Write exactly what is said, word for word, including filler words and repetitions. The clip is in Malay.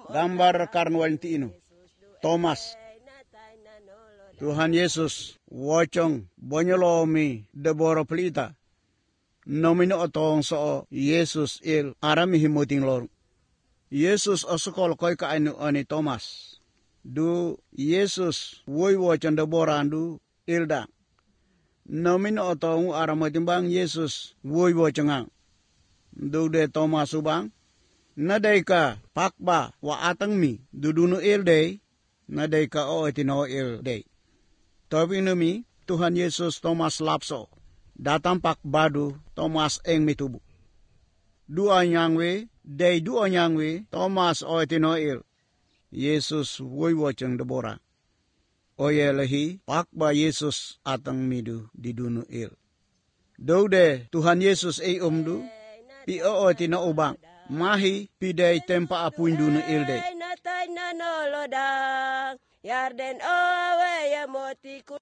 gambar karnuan ti ino. Thomas. Tuhan Yesus wocong bonyolomi deboro pelita. Nomino otong so Yesus il arami himuting lor. Yesus osukol koy ka anu ani Thomas. Du Yesus woi wocong debora andu ilda. Nomino otong aramatimbang Yesus woi wocongang. Du de Thomas ubang. Naday ka pakba wa atang mi duduno ilday. Naday ka o itino ilday. Tapi numi Tuhan Yesus Thomas lapso. Datang pak badu Thomas eng mitubu. Dua nyangwe, day dua nyangwe Thomas o itinoil. Yesus woi woceng debora. Oye lehi pak ba Yesus atang midu di dunu il. Daude Tuhan Yesus e umdu. Pi o itino ubang. Mahi pidai tempa apuin dunu il day. Yarden owe ya motiku